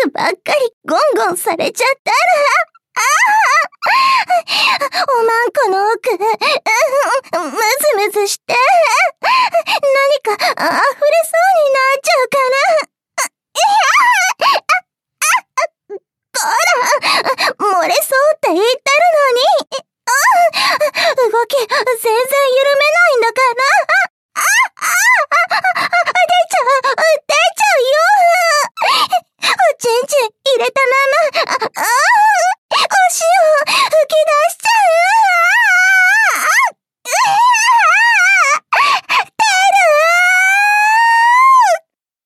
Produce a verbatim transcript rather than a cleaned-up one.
スばっかりゴンゴンされちゃったら、ああ、おまんこの奥、ムズムズして、何か溢れそうになっちゃうかな。いや